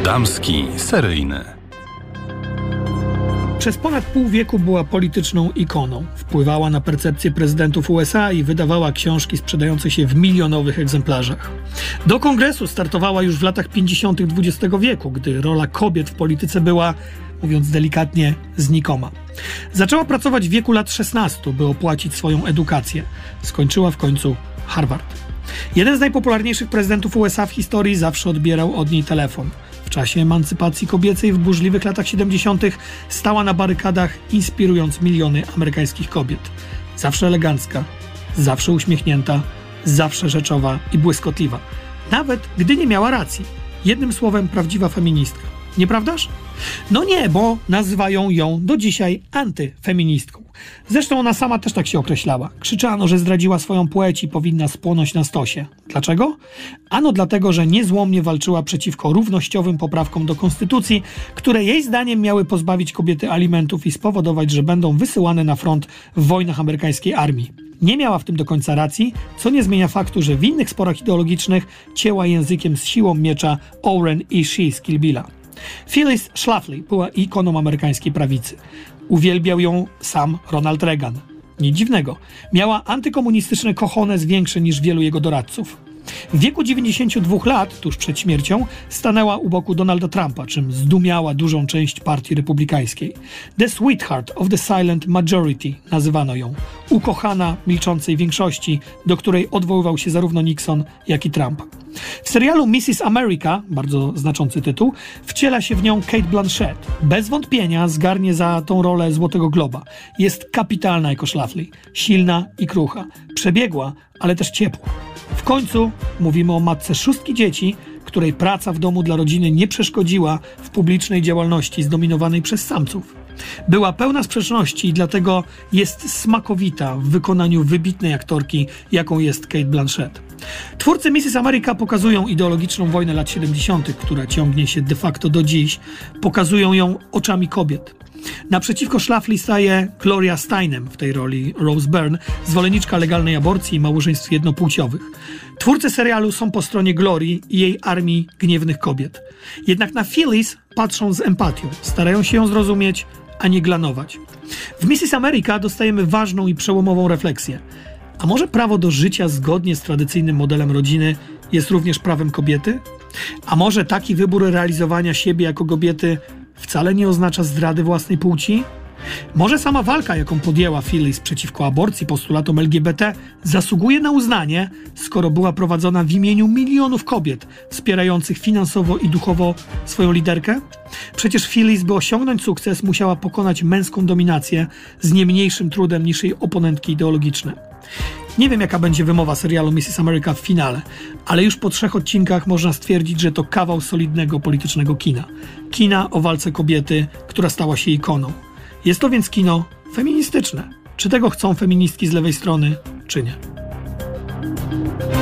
Damski seryjny. Przez ponad pół wieku była polityczną ikoną. Wpływała na percepcję prezydentów USA i wydawała książki sprzedające się w milionowych egzemplarzach. Do kongresu startowała już w latach 50. XX wieku, gdy rola kobiet w polityce była, mówiąc delikatnie, znikoma. Zaczęła pracować w wieku lat 16, by opłacić swoją edukację. Skończyła w końcu Harvard. Jeden z najpopularniejszych prezydentów USA w historii zawsze odbierał od niej telefon. W czasie emancypacji kobiecej w burzliwych latach 70. stała na barykadach, inspirując miliony amerykańskich kobiet. Zawsze elegancka, zawsze uśmiechnięta, zawsze rzeczowa i błyskotliwa. Nawet gdy nie miała racji. Jednym słowem, prawdziwa feministka. Nieprawdaż? No nie, bo nazywają ją do dzisiaj antyfeministką. Zresztą ona sama też tak się określała. Krzyczano, że zdradziła swoją płeć i powinna spłonąć na stosie. Dlaczego? Ano dlatego, że niezłomnie walczyła przeciwko równościowym poprawkom do konstytucji, które jej zdaniem miały pozbawić kobiety alimentów i spowodować, że będą wysyłane na front w wojnach amerykańskiej armii. Nie miała w tym do końca racji, co nie zmienia faktu, że w innych sporach ideologicznych cięła językiem z siłą miecza Oren i She z Kill Billa. Phyllis Schlafly była ikoną amerykańskiej prawicy. Uwielbiał ją sam Ronald Reagan. Nic dziwnego. Miała antykomunistyczne cojones większe niż wielu jego doradców. W wieku 92 lat, tuż przed śmiercią, stanęła u boku Donalda Trumpa, czym zdumiała dużą część partii republikańskiej. The Sweetheart of the Silent Majority nazywano ją. Ukochana milczącej większości, do której odwoływał się zarówno Nixon, jak i Trump. W serialu Mrs. America, bardzo znaczący tytuł, wciela się w nią Cate Blanchett. Bez wątpienia zgarnie za tą rolę Złotego Globa. Jest kapitalna jako Schlafly. Silna i krucha. Przebiegła, ale też ciepła. W końcu mówimy o matce 6 dzieci, której praca w domu dla rodziny nie przeszkodziła w publicznej działalności zdominowanej przez samców. Była pełna sprzeczności i dlatego jest smakowita w wykonaniu wybitnej aktorki, jaką jest Cate Blanchett. Twórcy Mrs. America pokazują ideologiczną wojnę lat 70., która ciągnie się de facto do dziś. Pokazują ją oczami kobiet. Naprzeciwko Schlafly staje Gloria Steinem, w tej roli Rose Byrne, zwolenniczka legalnej aborcji i małżeństw jednopłciowych. Twórcy serialu są po stronie Glorii i jej armii gniewnych kobiet. Jednak na Phyllis patrzą z empatią, starają się ją zrozumieć, a nie glanować. W Mrs. America dostajemy ważną i przełomową refleksję. A może prawo do życia zgodnie z tradycyjnym modelem rodziny jest również prawem kobiety? A może taki wybór realizowania siebie jako kobiety wcale nie oznacza zdrady własnej płci? Może sama walka, jaką podjęła Phyllis przeciwko aborcji, postulatom LGBT, zasługuje na uznanie, skoro była prowadzona w imieniu milionów kobiet wspierających finansowo i duchowo swoją liderkę? Przecież Phyllis, by osiągnąć sukces, musiała pokonać męską dominację z nie mniejszym trudem niż jej oponentki ideologiczne. Nie wiem, jaka będzie wymowa serialu Mrs. America w finale, ale już po 3 odcinkach można stwierdzić, że to kawał solidnego politycznego kina. Kina o walce kobiety, która stała się ikoną. Jest to więc kino feministyczne. Czy tego chcą feministki z lewej strony, czy nie?